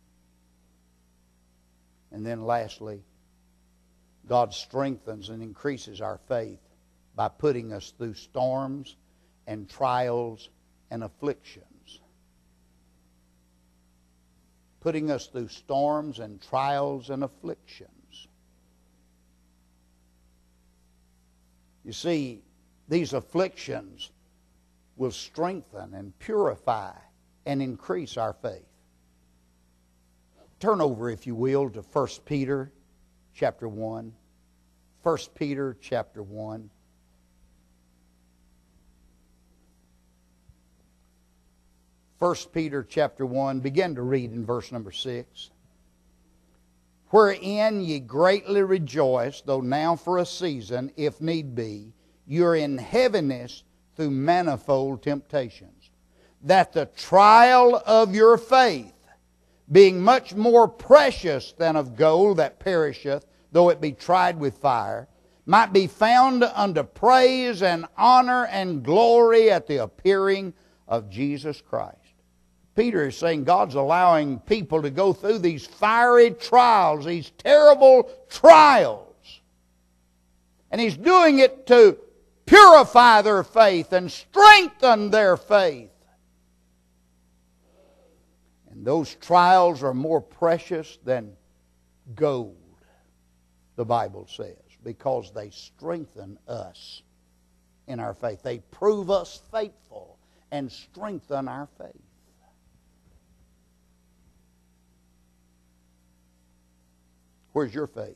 And then lastly, God strengthens and increases our faith by putting us through storms and trials and afflictions. Putting us through storms and trials and afflictions. You see, these afflictions will strengthen and purify and increase our faith. Turn over, if you will, to First Peter chapter one. First Peter chapter one. First Peter chapter one, begin to read in verse number six. Wherein ye greatly rejoice, though now for a season, if need be, you're in heaviness through manifold temptations, that the trial of your faith, being much more precious than of gold that perisheth, though it be tried with fire, might be found unto praise and honor and glory at the appearing of Jesus Christ. Peter is saying God's allowing people to go through these fiery trials, these terrible trials. And he's doing it to purify their faith and strengthen their faith. And those trials are more precious than gold, the Bible says, because they strengthen us in our faith. They prove us faithful and strengthen our faith. Where's your faith?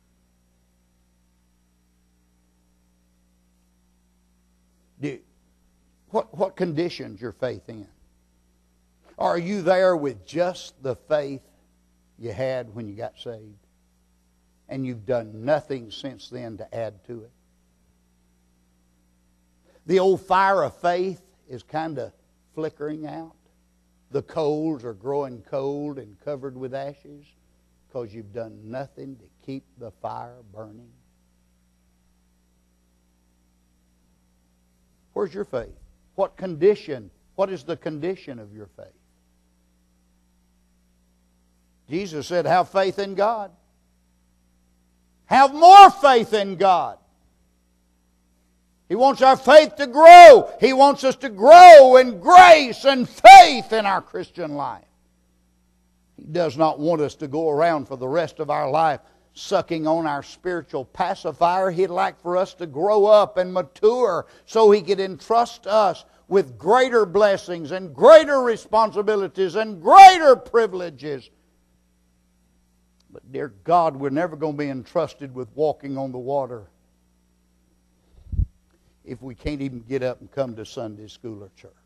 Do, what, what condition's your faith in? Are you there with just the faith you had when you got saved? And you've done nothing since then to add to it? The old fire of faith is kind of flickering out. The coals are growing cold and covered with ashes because you've done nothing to keep the fire burning. Where's your faith? What condition, What is the condition of your faith? Jesus said, have faith in God. Have more faith in God. He wants our faith to grow. He wants us to grow in grace and faith in our Christian life. He does not want us to go around for the rest of our life sucking on our spiritual pacifier. He'd like for us to grow up and mature so He could entrust us with greater blessings and greater responsibilities and greater privileges. But dear God, we're never going to be entrusted with walking on the water if we can't even get up and come to Sunday school or church.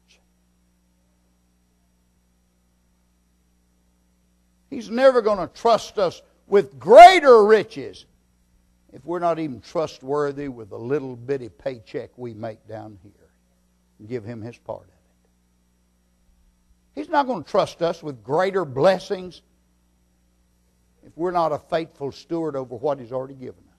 He's never going to trust us with greater riches if we're not even trustworthy with the little bitty paycheck we make down here and give Him His part of it. He's not going to trust us with greater blessings if we're not a faithful steward over what He's already given us.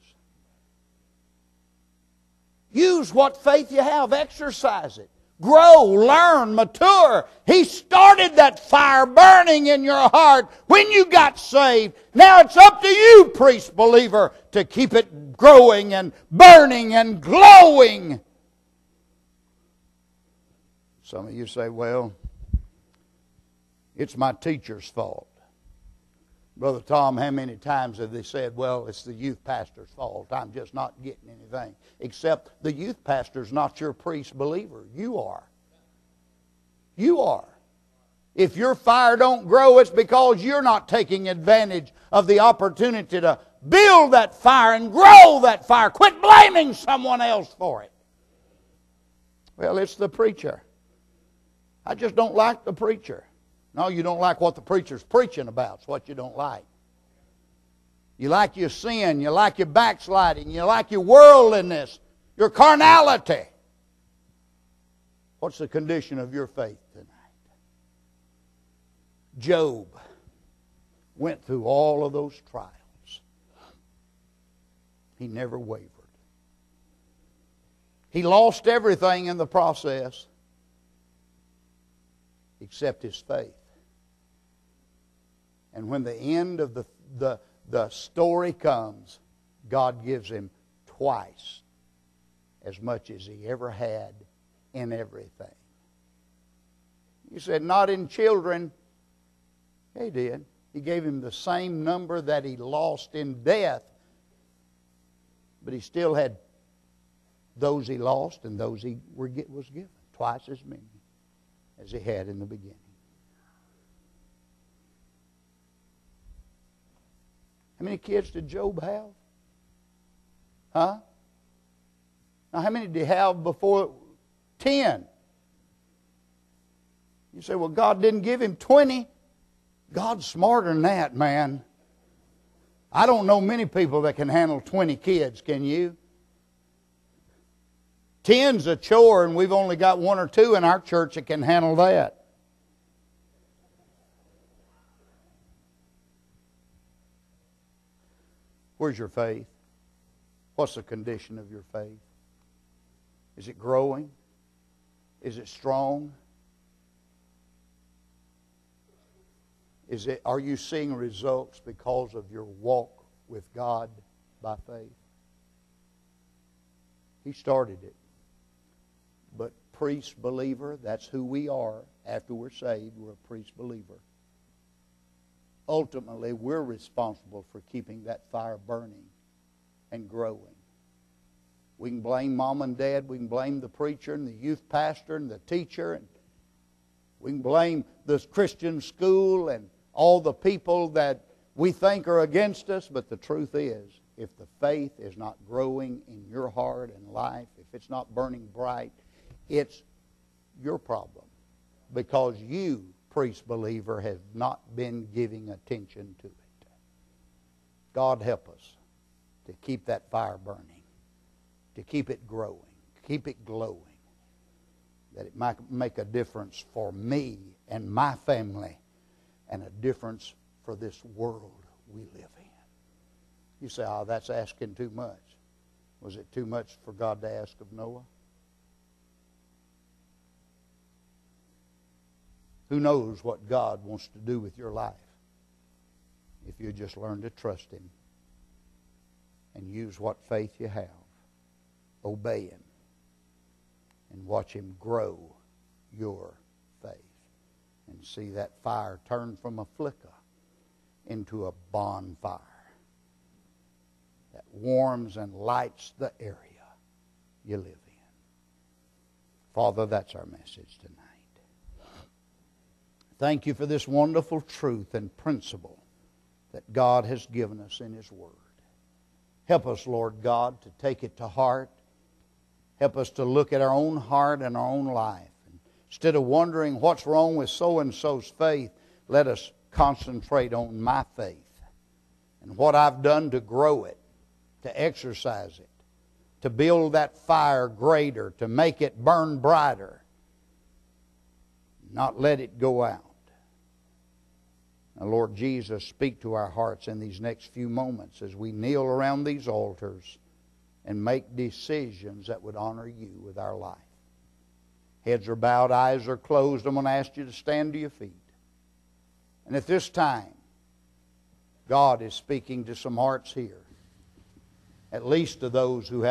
Use what faith you have. Exercise it. Grow, learn, mature. He started that fire burning in your heart when you got saved. Now it's up to you, priest believer, to keep it growing and burning and glowing. Some of you say, well, it's my teacher's fault. Brother Tom, how many times have they said, well, it's the youth pastor's fault. I'm just not getting anything. Except the youth pastor's not your priest believer. You are. You are. If your fire don't grow, it's because you're not taking advantage of the opportunity to build that fire and grow that fire. Quit blaming someone else for it. Well, it's the preacher. I just don't like the preacher. No, you don't like what the preacher's preaching about. It's what you don't like. You like your sin. You like your backsliding. You like your worldliness. Your carnality. What's the condition of your faith tonight? Job went through all of those trials. He never wavered. He lost everything in the process except his faith. And when the end of the, the, the story comes, God gives him twice as much as he ever had in everything. You said, not in children. He did. He gave him the same number that he lost in death. But he still had those he lost and those he were, was given. Twice as many as he had in the beginning. How many kids did Job have? Huh? Now, how many did he have before? Ten. You say, well, God didn't give him twenty. God's smarter than that, man. I don't know many people that can handle twenty kids, can you? Ten's a chore, and we've only got one or two in our church that can handle that. Where's your faith? What's the condition of your faith? Is it growing? Is it strong? Is it, are you seeing results because of your walk with God by faith? He started it. But priest believer, that's who we are after we're saved. We're a priest believer. Ultimately, we're responsible for keeping that fire burning and growing. We can blame mom and dad. We can blame the preacher and the youth pastor and the teacher. And we can blame the Christian school and all the people that we think are against us. But the truth is, if the faith is not growing in your heart and life, if it's not burning bright, it's your problem. Because you, priest believer, have not been giving attention to it. God help us to keep that fire burning, to keep it growing, keep it glowing, that it might make a difference for me and my family and a difference for this world we live in. You say, oh, that's asking too much. Was it too much for God to ask of Noah? Who knows what God wants to do with your life if you just learn to trust Him and use what faith you have, obey Him, and watch Him grow your faith and see that fire turn from a flicker into a bonfire that warms and lights the area you live in. Father, that's our message tonight. Thank you for this wonderful truth and principle that God has given us in His Word. Help us, Lord God, to take it to heart. Help us to look at our own heart and our own life. And instead of wondering what's wrong with so-and-so's faith, let us concentrate on my faith and what I've done to grow it, to exercise it, to build that fire greater, to make it burn brighter, not let it go out. Now, Lord Jesus, speak to our hearts in these next few moments as we kneel around these altars and make decisions that would honor you with our life. Heads are bowed, eyes are closed. I'm going to ask you to stand to your feet. And at this time, God is speaking to some hearts here, at least to those who have